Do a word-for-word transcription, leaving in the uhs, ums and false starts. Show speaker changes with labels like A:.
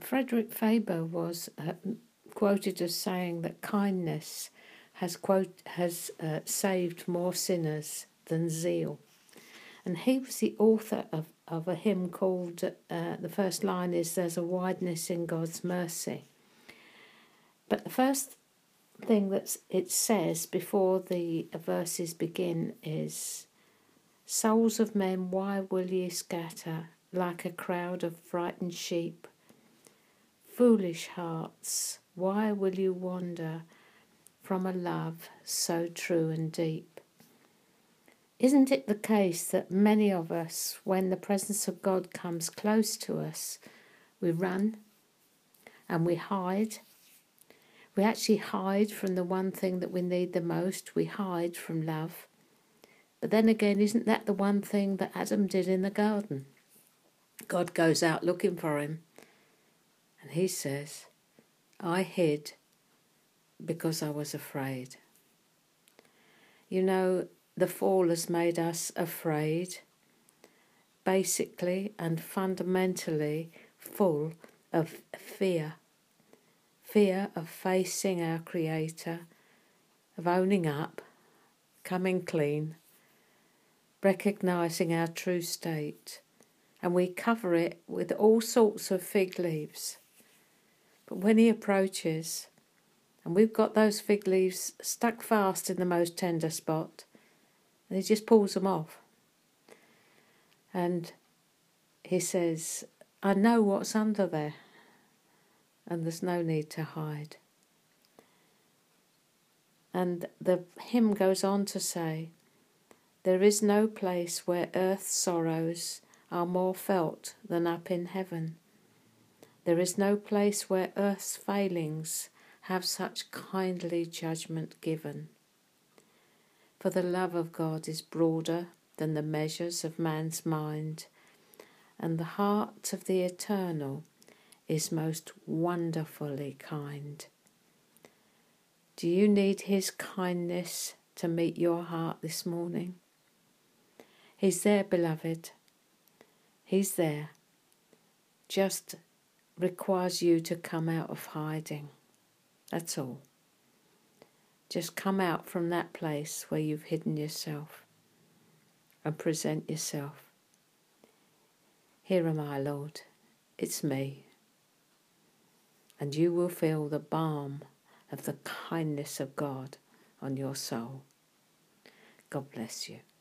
A: Frederick Faber was uh, quoted as saying that kindness has quote has uh, saved more sinners than zeal, and he was the author of, of a hymn called uh, the first line is "There's a wideness in God's mercy," but the first thing that it says before the verses begin is, "Souls of men, why will ye scatter like a crowd of frightened sheep? Foolish hearts, why will you wander from a love so true and deep?" Isn't it the case that many of us, when the presence of God comes close to us, we run and we hide? We actually hide from the one thing that we need the most. We hide from love. But then again, isn't that the one thing that Adam did in the garden? God goes out looking for him, and he says, "I hid because I was afraid." You know, the fall has made us afraid, basically and fundamentally full of fear. Fear of facing our Creator, of owning up, coming clean, recognising our true state, and we cover it with all sorts of fig leaves. But when he approaches, and we've got those fig leaves stuck fast in the most tender spot, and he just pulls them off. And he says, "I know what's under there, and there's no need to hide." And the hymn goes on to say, "There is no place where earth's sorrows are more felt than up in heaven. There is no place where earth's failings have such kindly judgment given. For the love of God is broader than the measures of man's mind, and the heart of the eternal is most wonderfully kind." Do you need his kindness to meet your heart this morning? He's there, beloved. He's there. Just requires you to come out of hiding. That's all. Just come out from that place where you've hidden yourself and present yourself. "Here am I, Lord. It's me." And you will feel the balm of the kindness of God on your soul. God bless you.